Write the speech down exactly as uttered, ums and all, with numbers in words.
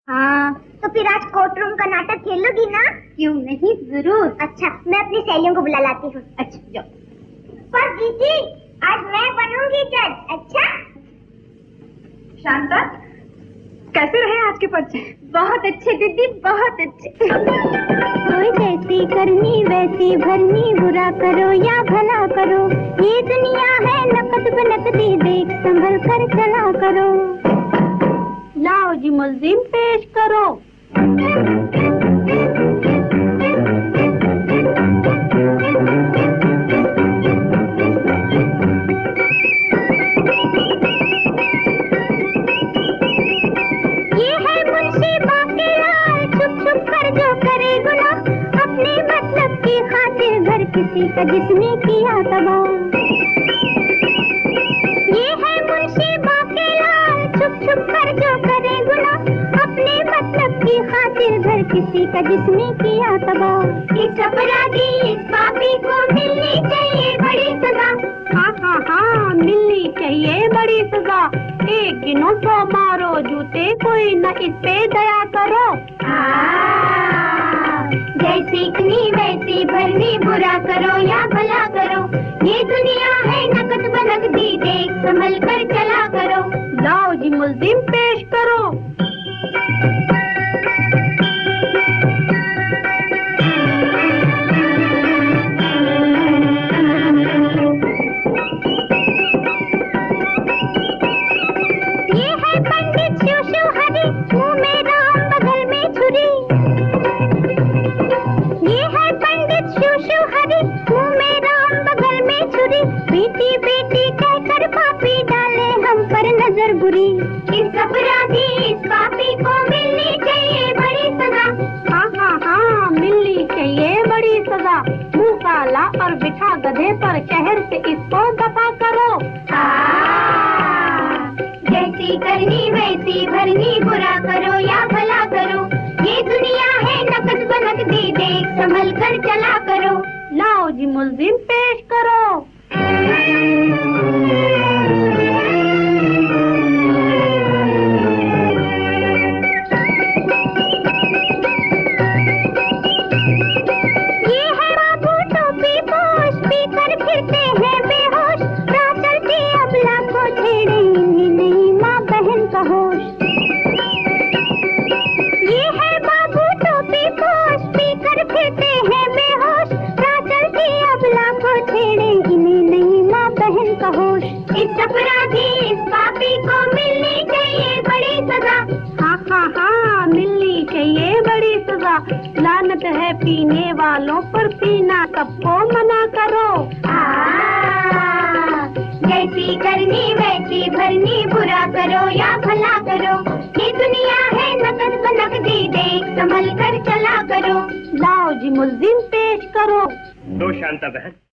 हाँ। तो फिर आज कोर्ट रूम का नाटक खेलोगी ना? क्यों नहीं, जरूर। अच्छा, मैं अपनी सहेलियों को बुला लाती हूँ। अच्छा जाओ। पर दीदी, आज मैं बनूंगी जज। अच्छा शांता, कैसे रहे आज के पर्चे? बहुत अच्छे दीदी, बहुत अच्छे। कोई जैसी करनी वैसी भरनी, बुरा करो या भला करो, ये दुनिया है नकद बनकदी, देख संभल कर चला करो। लाओ जी मुल्जिम पेश करो। ये है मुंशी बाकेलाल, छुप छुप कर जो करे गुनाह, अपने मतलब की खातिर घर किसी का जिसने किया तबाह। ये है मुंशी बाकेलाल, छुप छुप कर जो करे गुनाह, अपने मतलब की खातिर घर किसी का जिसने किया तबाह। इस अपराधी इस पापी को मिलनी चाहिए बड़ी सजा। हाँ हाँ हाँ, मिलनी चाहिए बड़ी सजा। एक गिनो तो मारो जूते, कोई न इस पे दया करो। जैसी इतनी वैसी भरनी, बुरा करो या भला करो, ये दुनिया है नकद बनकदी, देख संभल कर चला करो। लाओ जी मुल्जिम पेश करो। ये है पंडित शिव शिव हरि, मुंह में राम बगल में छुरी। ये है पंडित शिव शिव हरि, मुंह में राम बगल में छुरी, बेटी बेटी कहकर पापी डाले हम पर नजर बुरी। इस अपराधी इस पापी को मिलनी चाहिए बड़ी सजा। हाँ हाँ हाँ, मिलनी चाहिए बड़ी सजा। मुँह काला और बिठा गधे पर, शहर से इसको दफा करो। जैसी करनी वैसी भरनी, बुरा करो या भला करो, ये दुनिया है नकद बनकदी, देख संभल कर चला करो। लाओ जी मुल्जिम पेश करो। ये है बाबू टोपी पोश, पीकर फिरते हैं बेहोश, राह चलती अबला को छेड़े, इन्हें नहीं माँ बहन का होश। ये है बाबू टोपी पोश, पीकर फिरते हैं बेहोश, राह चलती अबला को छेड़े, इन्हें नहीं माँ बहन का होश। इस अपराधी इस पापी को मिलनी चाहिए बड़ी सजा। हाँ हाँ हाँ, मिलनी चाहिए बड़ी सजा। लानत है पीने वालों पर, पीना सबको मना करो। जैसी करनी वैसी भरनी, बुरा करो या भला करो, ये दुनिया है नकद बनकदी, देख संभल कर चला करो। लाओ जी मुल्जिम पेश करो। दो शांता बहन।